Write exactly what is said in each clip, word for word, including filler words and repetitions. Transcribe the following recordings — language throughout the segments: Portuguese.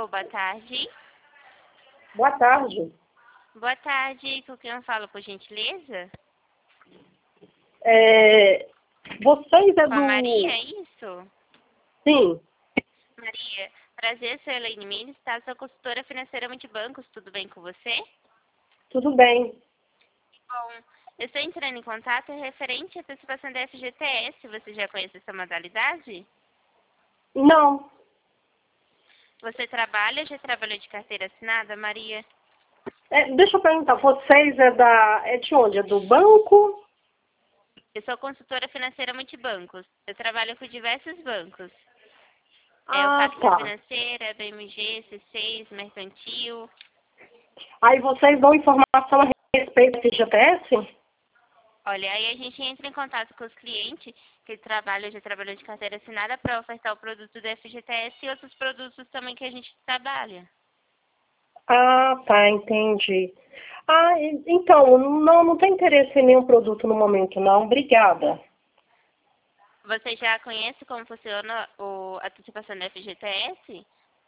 Alô, boa tarde. Boa tarde. Boa tarde, com quem eu falo, por gentileza? É, vocês é Com a do... Maria, é isso? Sim, Maria, prazer, sou Elaine Mendes, tá? Sou consultora financeira multibancos, tudo bem com você? tudo bem. Bom, eu estou entrando em contato referente à antecipação da F G T S. Você já conhece essa modalidade? Não, Você trabalha, já trabalhou de carteira assinada, Maria? é, deixa eu perguntar, vocês é da... É de onde? É do banco? Eu sou consultora financeira multibancos. Eu trabalho com diversos bancos. É o Ah, Caixa tá. Financeira, B M G, C seis, Mercantil. Aí vocês dão informação a respeito do F G T S? Olha, aí a gente entra em contato com os clientes que trabalham, já trabalhou de carteira assinada para ofertar o produto do F G T S e outros produtos também que a gente trabalha. Ah, tá, entendi. Ah, e- então, não, não tem interesse em nenhum produto no momento, não. Obrigada. Você já conhece como funciona o, a antecipação do F G T S?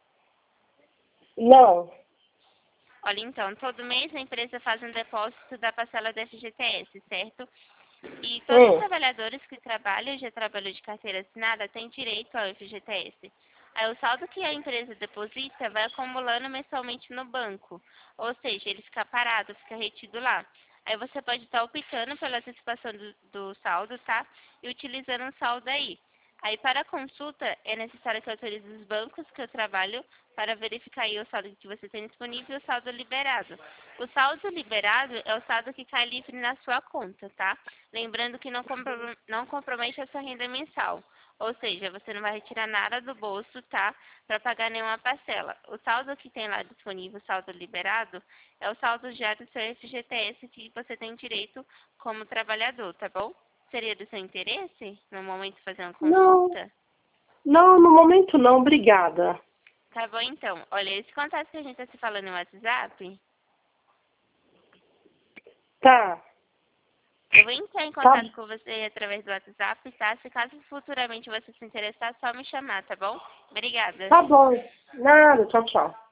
Não. Olha, então, todo mês a empresa faz um depósito da parcela do F G T S, certo? E todos os Hum. trabalhadores que trabalham e já trabalham de carteira assinada têm direito ao F G T S. Aí o saldo que a empresa deposita vai acumulando mensalmente no banco. Ou seja, ele fica parado, fica retido lá. Aí você pode estar optando pela antecipação do, do saldo, tá? E utilizando o saldo aí. Aí para a consulta é necessário que autorize os bancos que eu trabalho para verificar aí o saldo que você tem disponível e o saldo liberado. O saldo liberado é o saldo que cai livre na sua conta, tá? Lembrando que não, compro- não compromete a sua renda mensal. Ou seja, você não vai retirar nada do bolso, tá? Para pagar nenhuma parcela. O saldo que tem lá disponível, o saldo liberado, é o saldo já do seu F G T S que você tem direito como trabalhador, tá bom? Seria do seu interesse, no momento, fazer uma Não, consulta? não, no momento não, obrigada. Tá bom, então. Olha, esse contato que a gente tá se falando no WhatsApp, Tá, eu vou entrar em tá, contato com você através do WhatsApp, tá? Se caso futuramente você se interessar, é só me chamar, tá bom? Obrigada. tá bom. Nada, tchau, tchau.